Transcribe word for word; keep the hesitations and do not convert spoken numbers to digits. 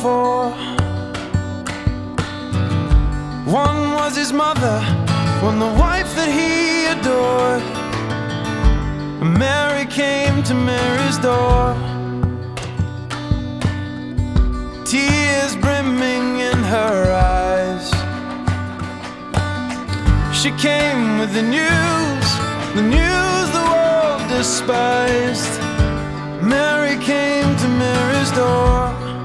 four. One was his mother, one the wife that he adored. And Mary came to Mary's door, tears brimming in her eyes. She came with the news, the news the world despised. Mary came to Mary's door.